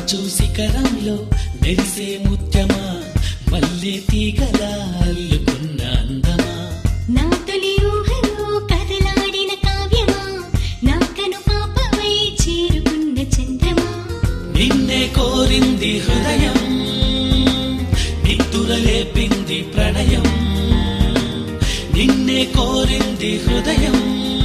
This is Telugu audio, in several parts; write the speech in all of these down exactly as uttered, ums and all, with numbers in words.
మంచు శిఖరంలో మెరిసే ముత్యమా మల్లె తీగలా అల్లుకున్న అందమా నా తొలి ఊహలో కదలాడిన కావ్యమా నా కను పాపవై చేరుకున్న చంద్రమా నిన్నే కోరింది హృదయం నిద్దురలేపింది ప్రణయం నిన్నే కోరింది హృదయం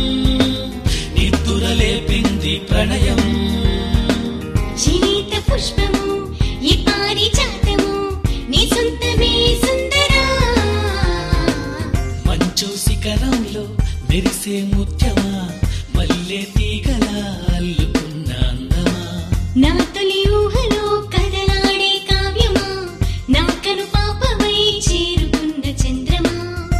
నిద్దురలేపింది ప్రణయం జీవిత పుష్పము ఈ పారిజాతము నీ సొంతమే సుందరా మంచు శిఖరంలో మెరిసే ముత్యమా మల్లె తీగలా అల్లుకున్న అందమా నా తొలి ఊహలో కదలాడే కావ్యమా నా కను పాపవై చేరుకున్న చంద్రమా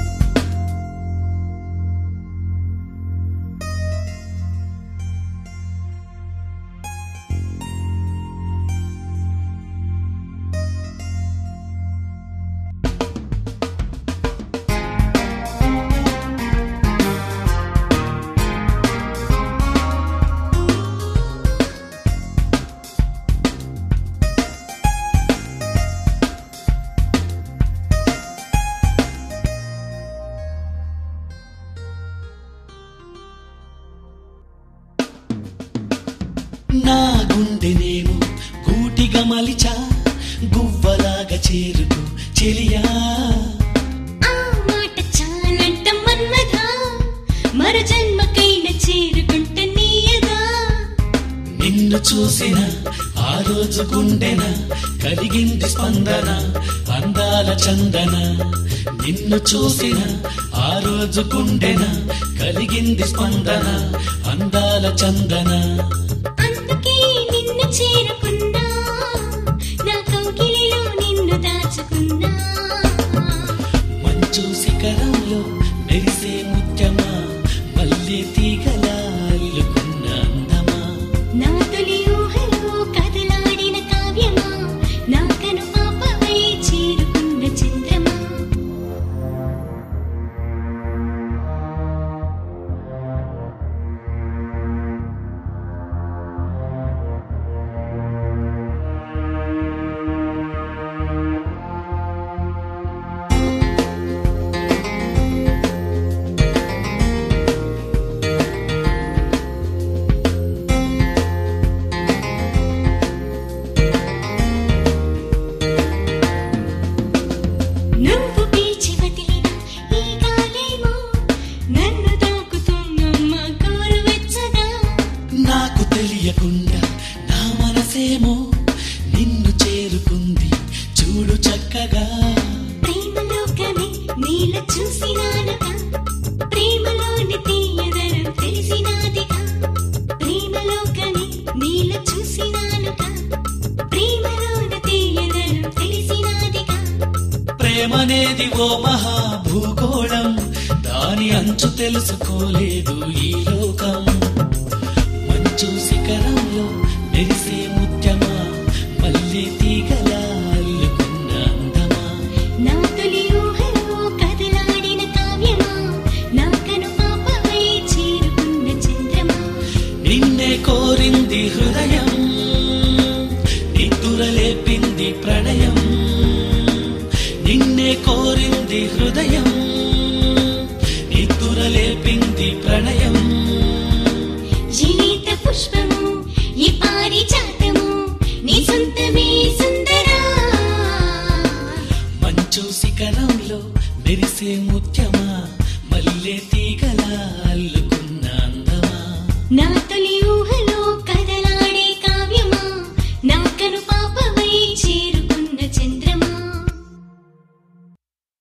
నా గుండెనేమో గూటిగా మలిచా గువ్వలాగా చేరుకు చెలియా ఆ మాట చాలంట మన్మథా మరు జన్మకైన చేరుకుంట నీయగా నిన్ను చూసిన ఆ రోజు గుండెన కలిగింది స్పందన అందాల చందన నిన్ను చూసిన ఆ రోజు గుండెన కలిగింది స్పందన అందాల చందన అందుకే నిన్ను చేరుకున్నా నా కౌగిలిలో నిన్ను దాచుకున్నా మంచు శిఖరంలో మెరిసే ముత్యమా మల్లె తీగలా అల్లుకున్న అందమా నా తొలి ఊహలో కదలాడిన కావ్యమా నా కను పాపవై చేరుకున్న చంద్రమా నువ్వు పీల్చి వదిలిన ఈ గాలేమో నన్ను తాకుతున్నమ్మ గోరువెచ్చగా నాకు తెలియకుండా నా మనసేమో నిన్ను చేరుకుంది చూడు చక్కగా ప్రేమలోకమే నీల చూసినానుగా ప్రేమలోని తీయదనం తెలిసినాదిగా ప్రేమలోకమే నీల చూసినానుగా ప్రేమలోని తీయదనం తెలిసినాదిగా ప్రేమనేది ఓ మహా భూగోళం దాని అంచు తెలుసుకోలేదు ఈ లోకం మంచు శిఖరంలో మెరిసే ముత్యమా మల్లె తీగలా అల్లుకున్న అందమా నా తొలి ఊహలో కదలాడిన కావ్యమా నా కను పాపవై చేరుకున్న చంద్రమా నిన్నే కోరింది హృదయం నిద్దురలేపింది ప్రణయం నిన్నే కోరింది హృదయం నిద్దురలేపింది ప్రణయం జీవిత పుష్పము ఈ పారిజాతము నీ సొంతమే సుందరా మంచు శిఖరంలో మెరిసే ముత్యమా మల్లె తీగలా అల్లుకున్న అందమా నా తొలి ఊహలో కదలాడే కావ్యమా నా కను పాపవై చేరు